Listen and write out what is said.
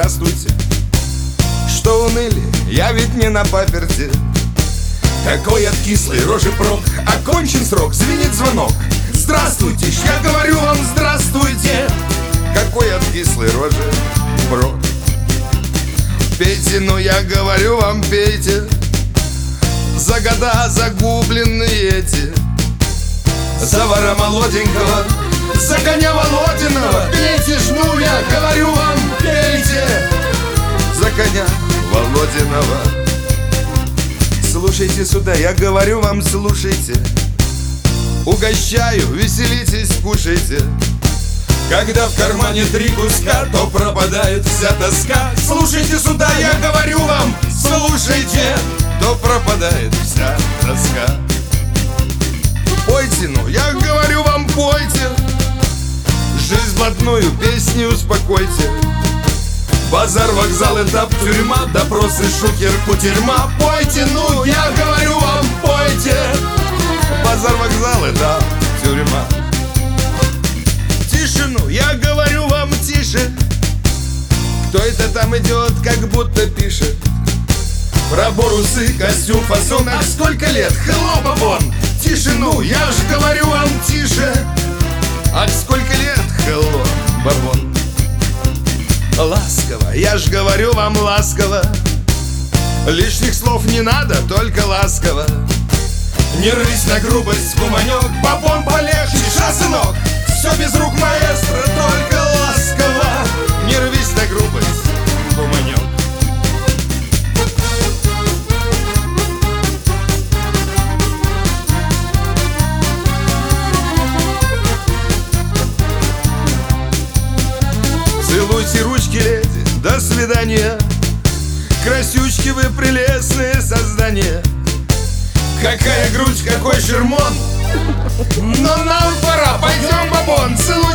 здравствуйте. Что уныли, я ведь не на паперти. Какой от кислой рожи прок, окончен срок, звенит звонок. Здравствуйте, я говорю вам здравствуйте. Какой от кислой рожи прок. Пейте, ну я говорю вам, пейте. За года загубленные эти. За вора молоденького, за коня Володиного. Пейте ж, ну я говорю вам, пейте. За коня Володиного. Слушайте сюда, я говорю вам, слушайте. Угощаю, веселитесь, кушайте. Когда в кармане 3 куска, то пропадает вся тоска. Слушайте сюда, я говорю вам, слушайте. То пропадает вся тоска. Пойте, ну я говорю вам, пойте. Жизнь блатную, песни успокойте. Базар, вокзал, этап, тюрьма, допросы, шухер, кутерьма. Пойте, ну я говорю вам, пойте. Базар, вокзал, этап, тюрьма. Тишину, я говорю вам, тише. Кто это там идет, как будто пишет? Пробор, усы, костюм, фасон. Ах, сколько лет, хлопа вон. Тишину, я ж говорю вам, тише. Ах, сколько лет, хлопа вон. Ласково, я ж говорю вам, ласково. Лишних слов не надо, только ласково. Не рысь на грубость, куманек. Бабон полегче, сынок. Все без рук маэстро, только ласково. Не рвись на грубость, куманек. Целуйте ручки, леди, до свидания. Красючки вы, прелестные создания. Какая грудь, какой шермон. Но нам пора, пойдем, бабон. Целуй